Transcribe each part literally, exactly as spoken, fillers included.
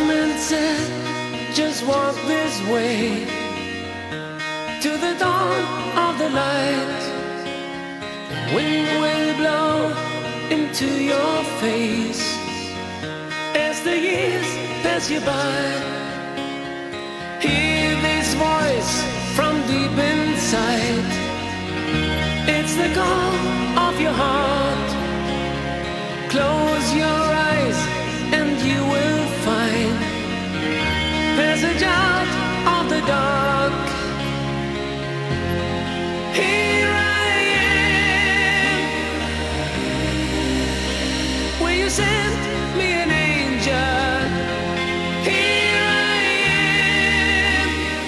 men said, just walk this way to the dawn of the light. The wind will blow into your face as the years pass you by. Hear this voice from deep inside. It's the call of your heart. Close your eyes and you will find passage out of the dark. Here I am. Will you send me an angel? Here I am.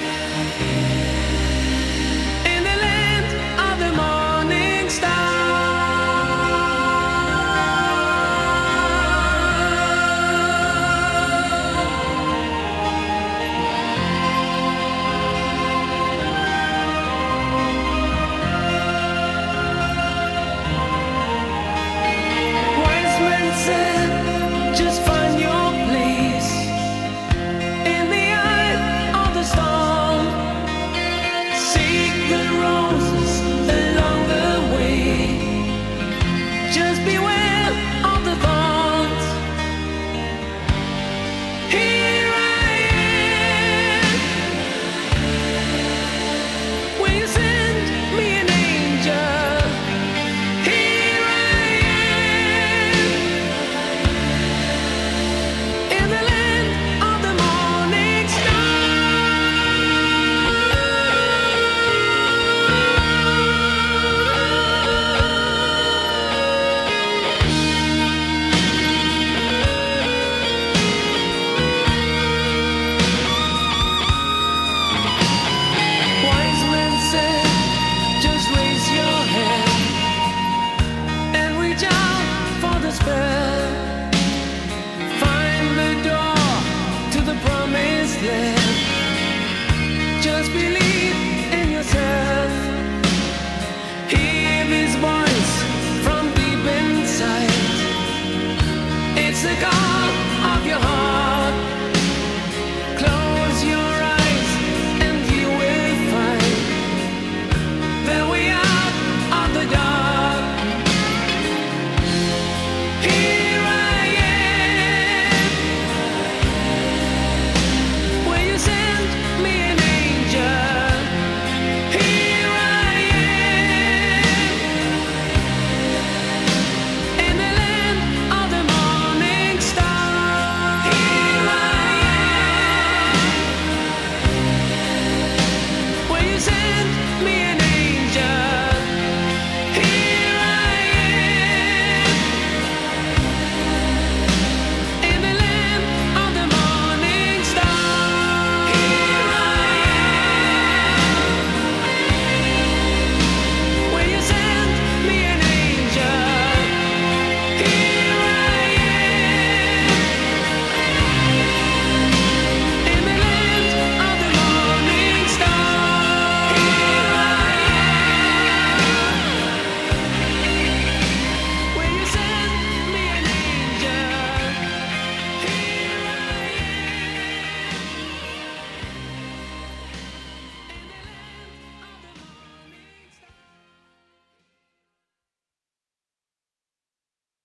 In the land of the morning star. Find the door to the promised land. Just believe.